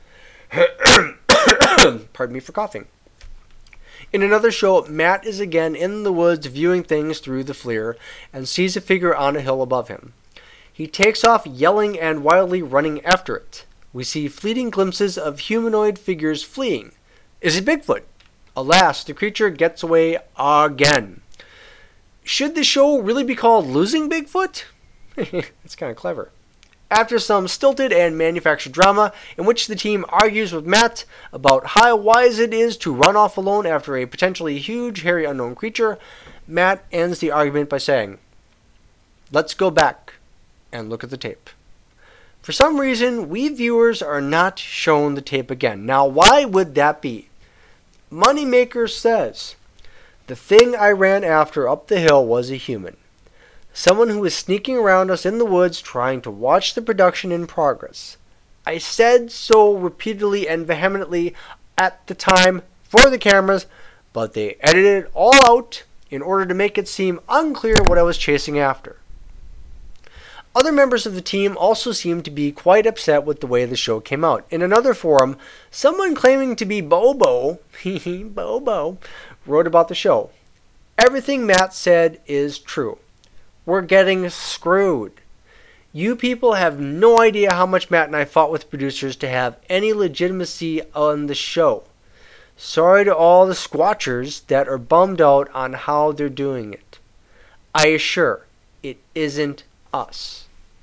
Pardon me for coughing. In another show, Matt is again in the woods viewing things through the FLIR and sees a figure on a hill above him. He takes off yelling and wildly running after it. We see fleeting glimpses of humanoid figures fleeing. Is it Bigfoot? Alas, the creature gets away again. Should the show really be called Losing Bigfoot? It's kind of clever. After some stilted and manufactured drama in which the team argues with Matt about how wise it is to run off alone after a potentially huge, hairy, unknown creature, Matt ends the argument by saying, "Let's go back and look at the tape." For some reason, we viewers are not shown the tape again. Now, why would that be? Moneymaker says, "The thing I ran after up the hill was a human. Someone who was sneaking around us in the woods trying to watch the production in progress. I said so repeatedly and vehemently at the time for the cameras, but they edited it all out in order to make it seem unclear what I was chasing after." Other members of the team also seemed to be quite upset with the way the show came out. In another forum, someone claiming to be Bobo, Bobo, wrote about the show. "Everything Matt said is true. We're getting screwed. You people have no idea how much Matt and I fought with producers to have any legitimacy on the show. Sorry to all the squatchers that are bummed out on how they're doing it. I assure, it isn't us."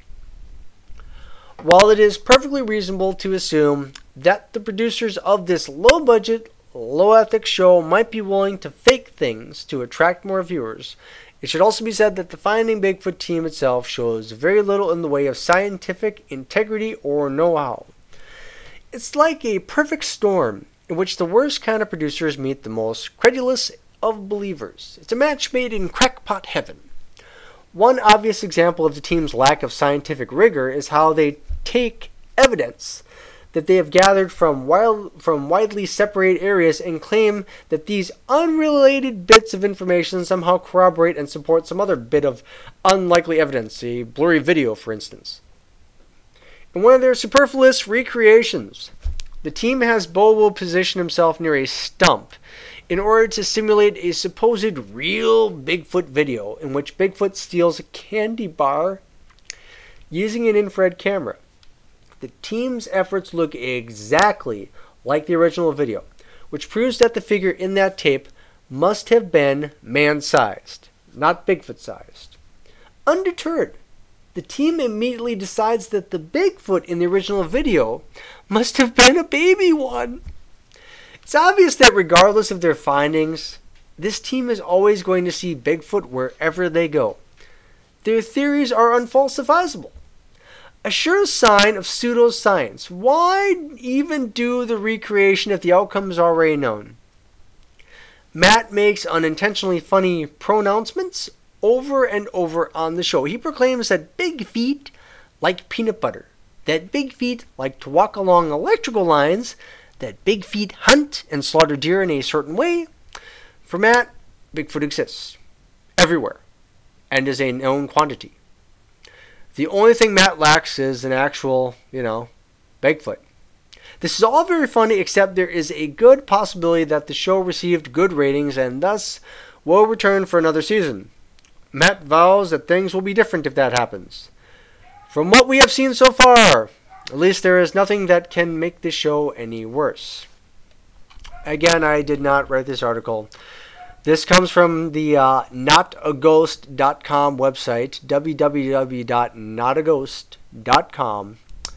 While it is perfectly reasonable to assume that the producers of this low-budget, low-ethics show might be willing to fake things to attract more viewers, it should also be said that the Finding Bigfoot team itself shows very little in the way of scientific integrity or know-how. It's like a perfect storm in which the worst kind of producers meet the most credulous of believers. It's a match made in crackpot heaven. One obvious example of the team's lack of scientific rigor is how they take evidence that they have gathered from widely separated areas and claim that these unrelated bits of information somehow corroborate and support some other bit of unlikely evidence, a blurry video, for instance. In one of their superfluous recreations, the team has Bobo position himself near a stump in order to simulate a supposed real Bigfoot video in which Bigfoot steals a candy bar using an infrared camera. The team's efforts look exactly like the original video, which proves that the figure in that tape must have been man-sized, not Bigfoot-sized. Undeterred, the team immediately decides that the Bigfoot in the original video must have been a baby one. It's obvious that regardless of their findings, this team is always going to see Bigfoot wherever they go. their theories are unfalsifiable. A sure sign of pseudoscience. Why even do the recreation if the outcome is already known? Matt makes unintentionally funny pronouncements over and over on the show. He proclaims that big feet like peanut butter, that big feet like to walk along electrical lines, that big feet hunt and slaughter deer in a certain way. For Matt, Bigfoot exists everywhere and is a known quantity. The only thing Matt lacks is an actual, Bigfoot. This is all very funny, except there is a good possibility that the show received good ratings and thus will return for another season. Matt vows that things will be different if that happens. From what we have seen so far, at least there is nothing that can make this show any worse. Again, I did not write this article. This comes from the notaghost.com website, www.notaghost.com.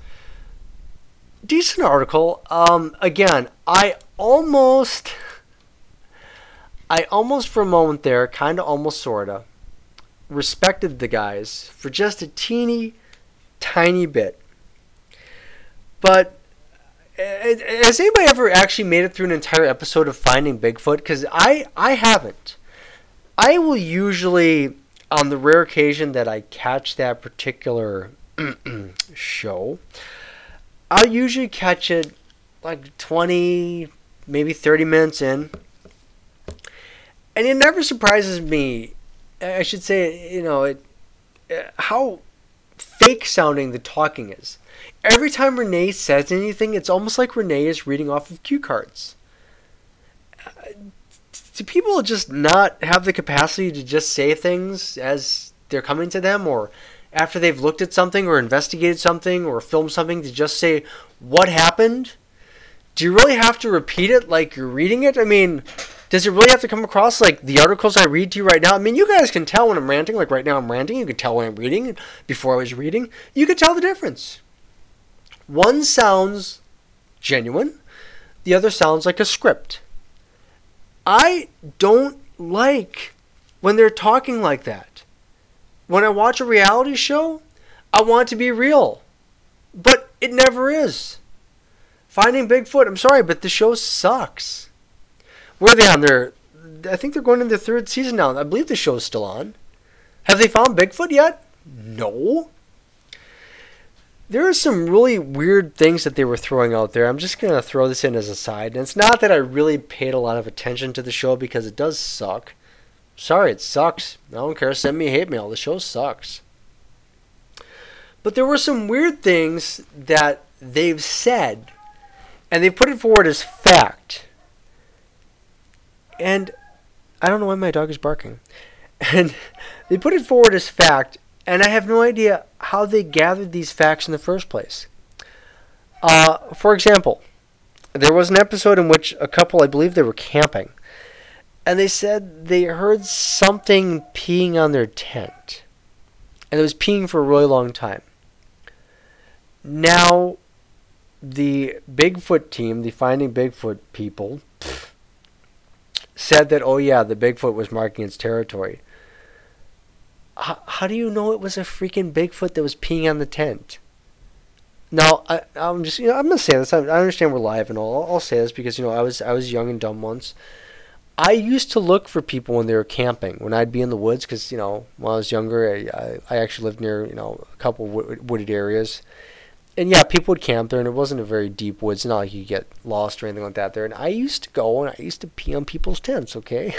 Decent article. Again, I almost for a moment there, kind of almost sorta, respected the guys for just a teeny tiny bit. But has anybody ever actually made it through an entire episode of Finding Bigfoot? Because I haven't. I will usually, on the rare occasion that I catch that particular show, I'll usually catch it like 20, maybe 30 minutes in. And it never surprises me, I should say, how fake sounding the talking is. Every time Renee says anything, it's almost like Renee is reading off of cue cards. Do people just not have the capacity to just say things as they're coming to them, or after they've looked at something or investigated something or filmed something, to just say what happened? Do you really have to repeat it like you're reading it? I mean, does it really have to come across like the articles I read to you right now? I mean, you guys can tell when I'm ranting. Like right now I'm ranting. You can tell when I'm reading. Before I was reading, you could tell the difference. One sounds genuine. The other sounds like a script. I don't like when they're talking like that. When I watch a reality show, I want it to be real. But it never is. Finding Bigfoot, I'm sorry, but the show sucks. Where are they on there? I think they're going into their third season now. I believe the show's still on. Have they found Bigfoot yet? No. There are some really weird things that they were throwing out there. I'm just going to throw this in as a side. And it's not that I really paid a lot of attention to the show because it does suck. Sorry, it sucks. I don't care. Send me hate mail. The show sucks. But there were some weird things that they've said, and they put it forward as fact. And I don't know why my dog is barking. And they put it forward as fact, and I have no idea how they gathered these facts in the first place. For example, there was an episode in which a couple, I believe they were camping, and they said they heard something peeing on their tent. And it was peeing for a really long time. Now, the Bigfoot team, the Finding Bigfoot people, said that, oh yeah, the Bigfoot was marking its territory. How do you know it was a freaking Bigfoot that was peeing on the tent? Now, I'm just, I'm going to say this. I understand we're live and all. I'll say this because, I was young and dumb once. I used to look for people when they were camping, when I'd be in the woods, because, when I was younger, I actually lived near, a couple wooded areas. And yeah, people would camp there, and it wasn't a very deep woods. It's not like you get lost or anything like that there. And I used to go, and I used to pee on people's tents, okay?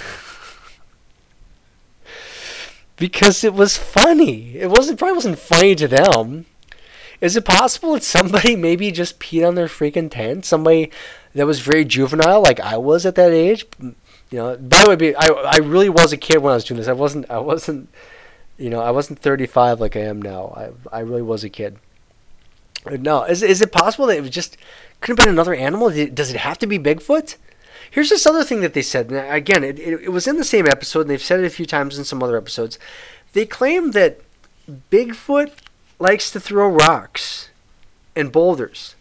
Because it was funny. Probably wasn't funny to them. Is it possible that somebody maybe just peed on their freaking tent? Somebody that was very juvenile, like I was at that age? By the way, I really was a kid when I was doing this. I wasn't 35 like I am now. I really was a kid. No, is it possible that it was just could have been another animal? Does it have to be Bigfoot? Here's this other thing that they said. Now, again, it was in the same episode, and they've said it a few times in some other episodes. They claim that Bigfoot likes to throw rocks and boulders.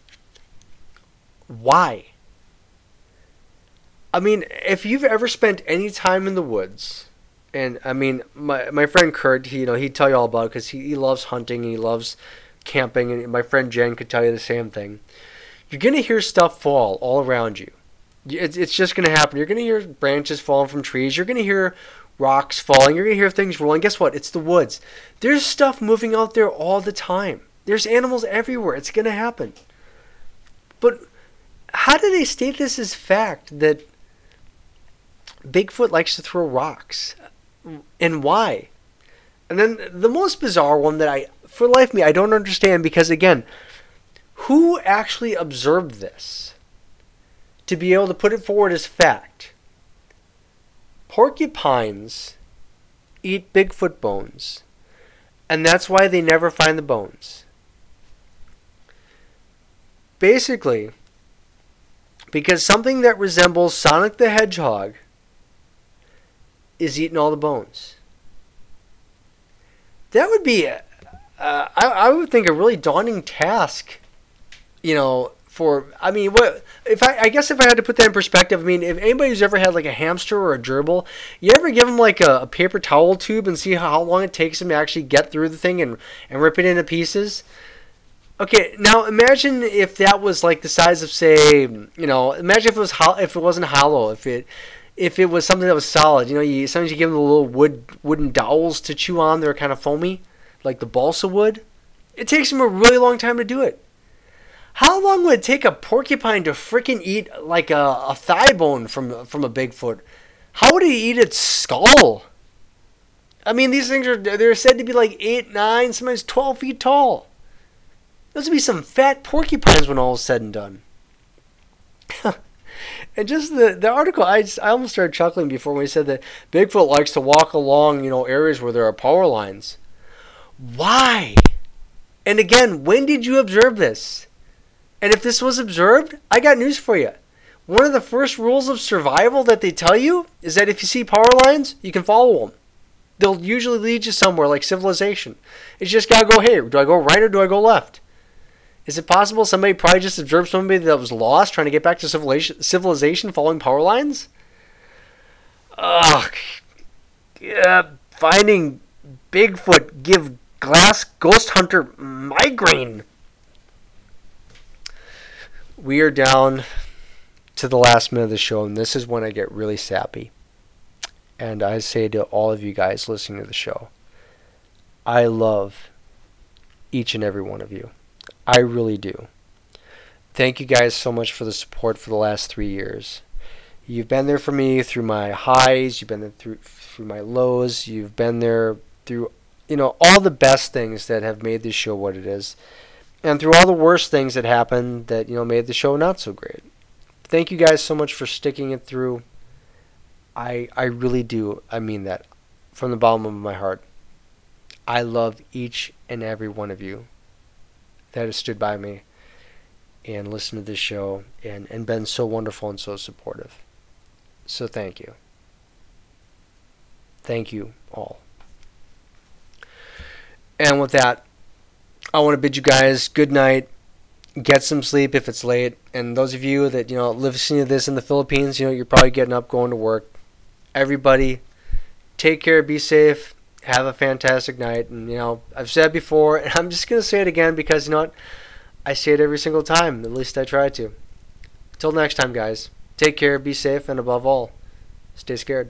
Why? I mean, if you've ever spent any time in the woods, And I mean, my friend Kurt, he'd tell you all about it because he loves hunting and he loves camping. And my friend Jen could tell you the same thing. You're going to hear stuff fall all around you. It's just going to happen. You're going to hear branches falling from trees. You're going to hear rocks falling. You're going to hear things rolling. Guess what? It's the woods. There's stuff moving out there all the time. There's animals everywhere. It's going to happen. But how do they state this as fact that Bigfoot likes to throw rocks? And why? And then the most bizarre one that for life of me, I don't understand because, again, who actually observed this to be able to put it forward as fact? Porcupines eat Bigfoot bones, and that's why they never find the bones. Basically, because something that resembles Sonic the Hedgehog is eating all the bones. That would be, I would think, a really daunting task, I guess if I had to put that in perspective, I mean, if anybody who's ever had like a hamster or a gerbil, you ever give them like a paper towel tube and see how long it takes them to actually get through the thing and rip it into pieces? Okay, now imagine if that was like the size of, say, imagine if it wasn't hollow, if it was something that was solid. Sometimes you give them the little wooden dowels to chew on. They're kind of foamy, like the balsa wood. It takes them a really long time to do it. How long would it take a porcupine to freaking eat like a thigh bone from a Bigfoot? How would he eat its skull? I mean, these things they're said to be like 8, 9, sometimes 12 feet tall. Those would be some fat porcupines when all is said and done. And just the article, I almost started chuckling before when he said that Bigfoot likes to walk along, areas where there are power lines. Why? And again, when did you observe this? And if this was observed, I got news for you. One of the first rules of survival that they tell you is that if you see power lines, you can follow them. They'll usually lead you somewhere like civilization. It's just got to go, hey, do I go right or do I go left? Is it possible somebody probably just observed somebody that was lost trying to get back to civilization following power lines? Ugh. Yeah, finding Bigfoot give glass ghost hunter migraine. We are down to the last minute of the show, and this is when I get really sappy. And I say to all of you guys listening to the show, I love each and every one of you. I really do. Thank you guys so much for the support for the last 3 years. You've been there for me through my highs. You've been there through my lows. You've been there through, all the best things that have made this show what it is. And through all the worst things that happened that, made the show not so great. Thank you guys so much for sticking it through. I really do. I mean that from the bottom of my heart. I love each and every one of you that has stood by me and listened to this show and been so wonderful and so supportive. So thank you. Thank you all. And with that, I want to bid you guys good night. Get some sleep if it's late. And those of you that, listening to this in the Philippines, you're probably getting up, going to work. Everybody, take care, be safe, have a fantastic night. And, I've said before, and I'm just going to say it again because, I say it every single time. At least I try to. Till next time, guys. Take care, be safe, and above all, stay scared.